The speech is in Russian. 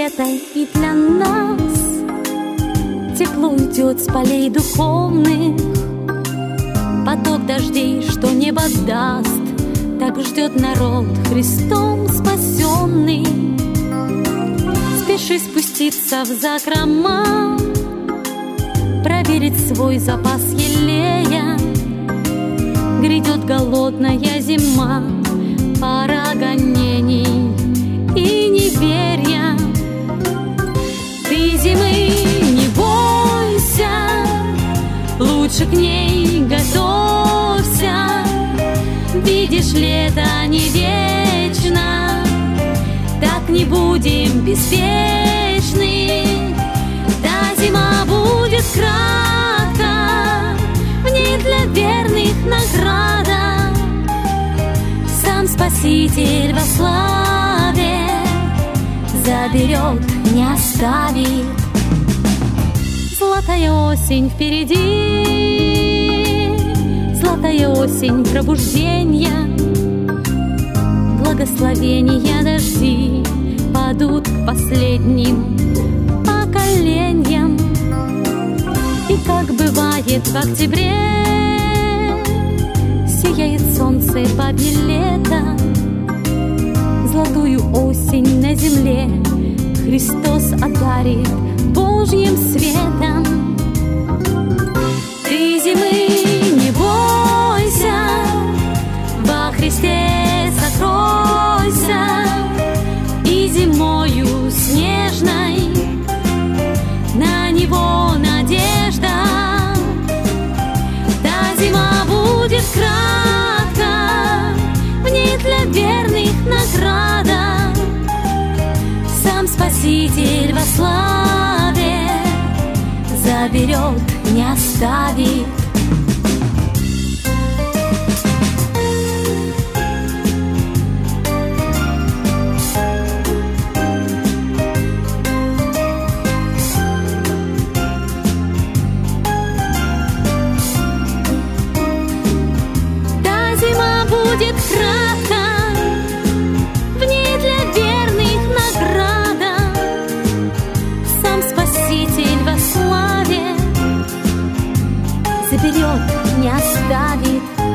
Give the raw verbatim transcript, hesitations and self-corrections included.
лето и для нас тепло уйдет с полей духовных. Поток дождей, что небо даст, так ждет народ Христом спасенный. Спеши спуститься в закрома, проверить свой запас елея. Грядет голодная зима, пора гонений и неверия. Ты зимы не бойся, лучше к ней готовься. Видишь, лето не вечно, так не будем беспечны. Та зима будет кратко, в ней для верных награда. Сам Спаситель во славе заберет, не оставит. Золотая осень впереди, золотая осень пробуждения. Благословения дожди падут к последним поколениям. И как бывает в октябре, сияет солнце бабье лето. Золотую осень на земле Христос одарит Божьим светом. Ты зимы не бойся, во Христе сокройся, и зимою снежной на Него надежда. Та зима будет кратко, в ней для верных награда. Сам Спаситель во славе заберет, не оставит. Будет кратко, в ней для верных награда. Сам Спаситель во славе заберет, не оставит.